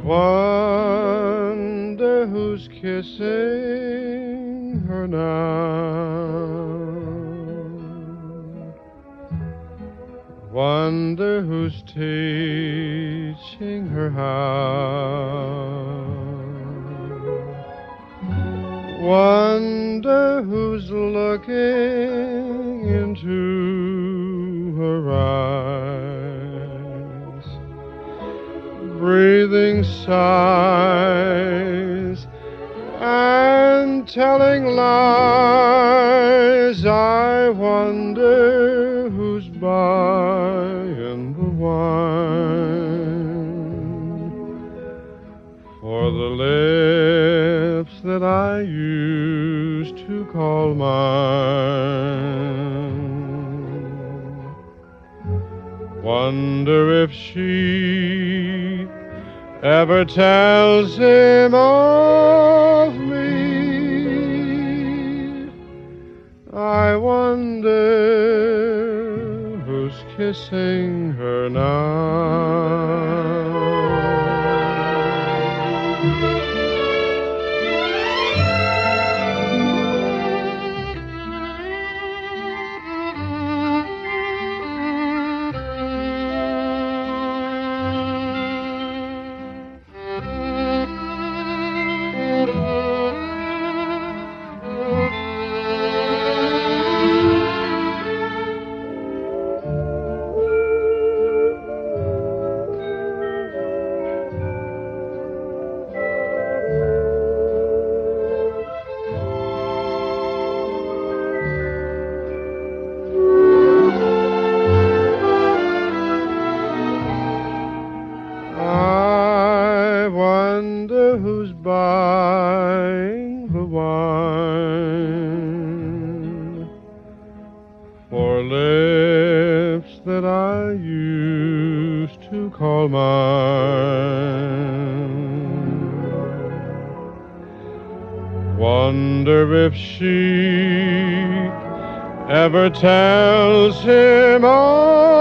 wonder who's kissing her now. Wonder who's teaching her how. Wonder who's looking into her eyes, breathing sighs and telling lies. I wonder who's buying the wine for the lips that I used to call mine. Wonder if she ever tells him of me. I wonder who's kissing her now. I wonder who's buying the wine for lips that I used to call mine. Wonder if she ever tells him of